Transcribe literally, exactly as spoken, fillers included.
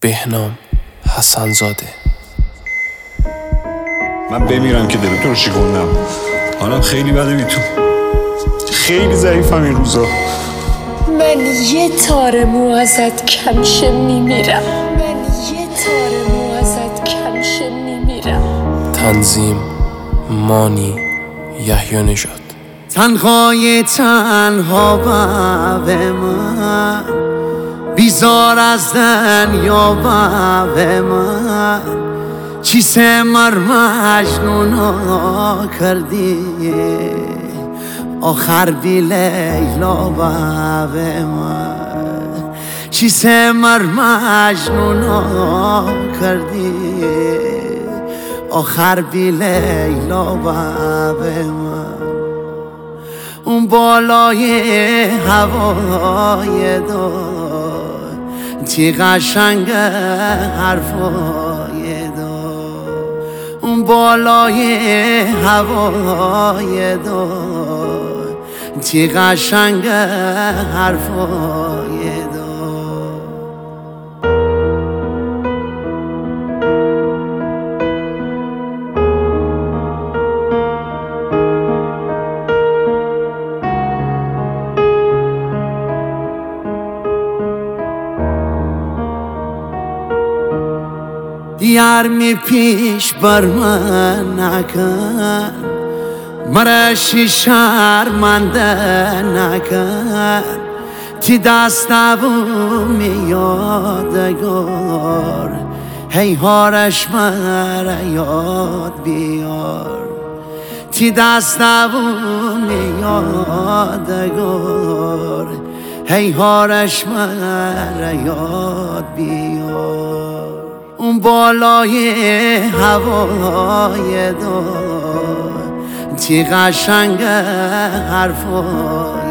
بهنام حسن‌زاده. من بمیرم که دل تو رو شکوندم. حالم خیلی بده بی تو، خیلی ضعیفم این روزا. من یه تار مو ازت کمشه میمیرم. من یه تار مو ازت کمشه میمیرم. تنظیم مانی یحیی نژاد. تنهای تنها به من بیزار از دنیا به من چیسه مر مجنونا کردی آخر بی لیلا به من چیسه مر مجنونا کردی آخر بی لیلا به من اون بالای هوای دار چی قشنگ حرفای دار اون بالای هوای دار چی قشنگ حرفای دار. یار می پیش بر من نکن مرشی شرمنده نکن تی دستم یادگار هی هارش مر یاد بیار تی دستم یادگار هی هارش مر یاد بیار اون بالای هوای دار چی قشنگ حرفای